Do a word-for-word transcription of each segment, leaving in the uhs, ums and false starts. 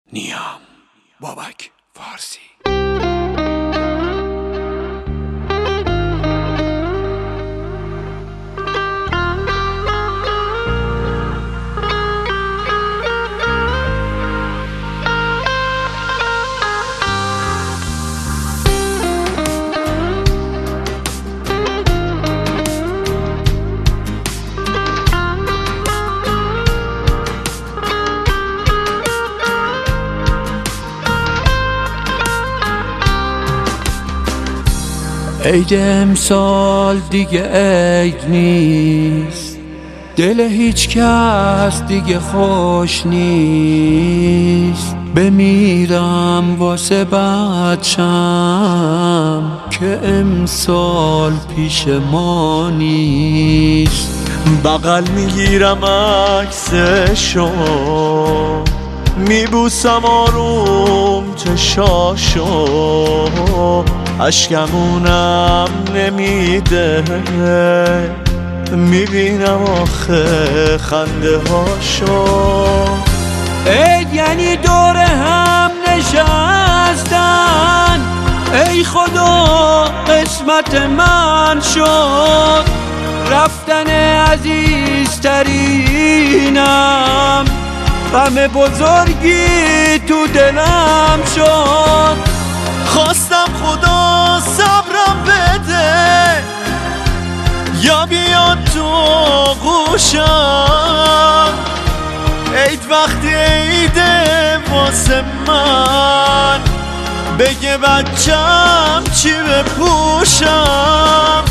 نیام بابک فارسی. عید امسال دیگه عید نیست، دل هیچ کس دیگه خوش نیست. بمیرم واسه بچم که امسال پیش ما نیست. بغل میگیرم عکسشو، میبوسم آروم چشاشو، اشکمونم نمیده، میبینم آخه خنده هاشو. عید یعنی دور هم نشستن، ای خدا قسمت من شد. رفتن عزیزترینم غم بزرگی تو دلم شد. خواستم خدا صبرم بده، یا بیاد تو آغوشم. عید وقتی عیده واسه من، بگه بچم چی بپوشم.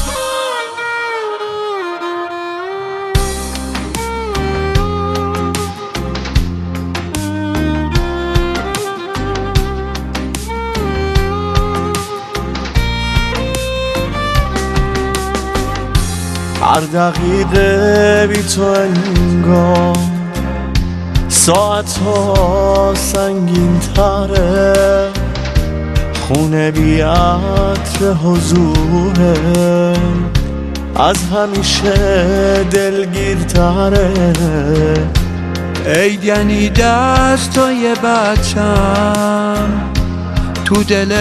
هر دقیقه بی تو انگار ساعت ها سنگین تره، خونه بی عطر حضوره از همیشه دلگیرتره. عید یعنی دستای بچم تو دل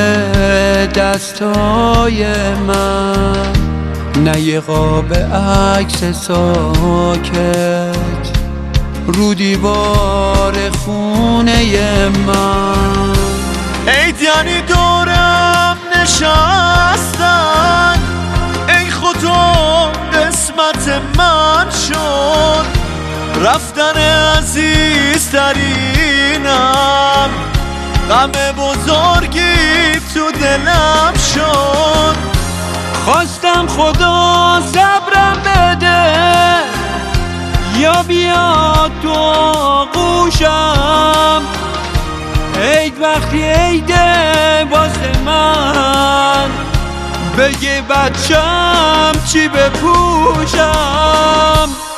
دستای من، نه یه قاب عکس ساکت رو دیوار خونه من. عید یعنی دورم نشستن، ای خدا قسمت من شد. رفتن عزیزترینم غم بزرگی تو دلم شد. خواستم خدا صبرم بده، یا بیاد تو آغوشم. عید وقتی عیده واسه من، بگه بچم چی بپوشم.